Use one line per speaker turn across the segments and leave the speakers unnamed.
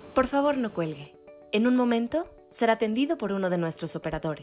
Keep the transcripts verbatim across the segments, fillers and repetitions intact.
Por favor, no cuelgue. En un momento será atendido por uno de nuestros operadores.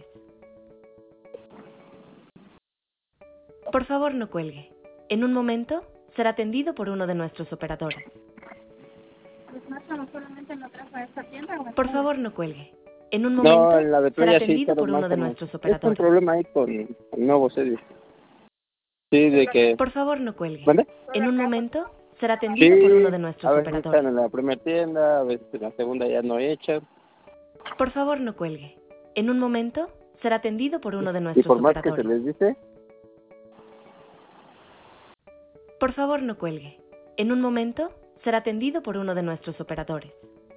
Por favor, no cuelgue. En un momento será atendido por uno de nuestros operadores.
Pues no estamos solamente en otra para esta tienda. ¿O
Por favor, no cuelgue. En un
No,
momento
en la de
será
playa sí,
atendido
pero
por uno de
márcame.
nuestros
Es un
operadores.
problema ahí con el nuevo serie. Sí, de que...
Por favor, no cuelgue.
¿Vale?
En un momento será atendido
Sí,
por uno de
a
nuestros
veces están
operadores.
en la primera tienda, a veces en la segunda ya no echan.
Por favor, no cuelgue. En un momento será atendido por uno de
Y
nuestros
por más que se
operadores.
les dice,
Por favor, no cuelgue. En un momento será atendido por uno de nuestros operadores.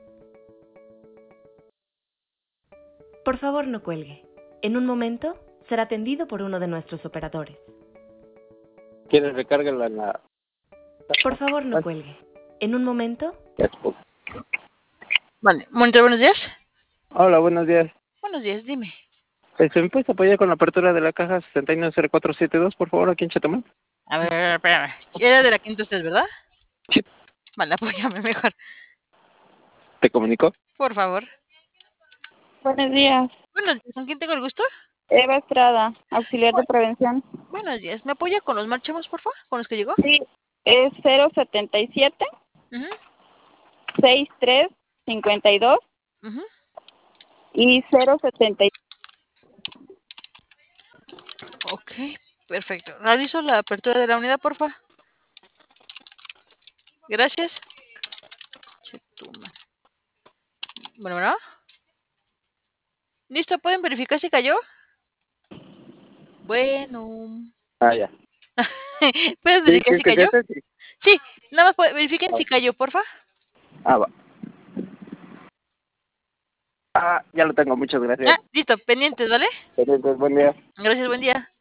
Por favor, no cuelgue. En un momento será atendido por uno de nuestros operadores.
quieren recargarla en la...
Por favor, no cuelgue. En un momento...
Vale, monitor, buenos días.
Hola, buenos días.
Buenos días, dime.
Este, ¿me puedes apoyar con la apertura de la caja sesenta y nueve cero cuatro setenta y dos, por favor, aquí en Chetumal?
A ver, espérame. Era de la quinta usted, ¿verdad?
Sí.
Vale, apóyame mejor.
¿Te comunicó?
Por favor.
Buenos días.
Buenos días, ¿con quién tengo el gusto?
Eva Estrada, auxiliar de prevención.
Buenos días. ¿Me apoya con los marchemos, por favor? ¿Con los que llegó?
Sí, es cero setenta y siete,
Uh
sesenta y tres, cincuenta y dos
-huh. Uh -huh.
y cero setenta y
Ok, perfecto. Realizo la apertura de la unidad, por favor. Gracias. Chetumal. Bueno, bueno. ¿Listo? ¿Pueden verificar si cayó? Bueno.
Ah, ya.
¿Puedes
Sí,
verificar
sí,
si
que
cayó?
ya te-
Sí, nada más puede- verifiquen
Ah,
si cayó, porfa.
ah, va. Ah, ya lo tengo, muchas gracias.
Ah, listo, pendientes, ¿vale?
Entonces, buen día.
Gracias, buen día.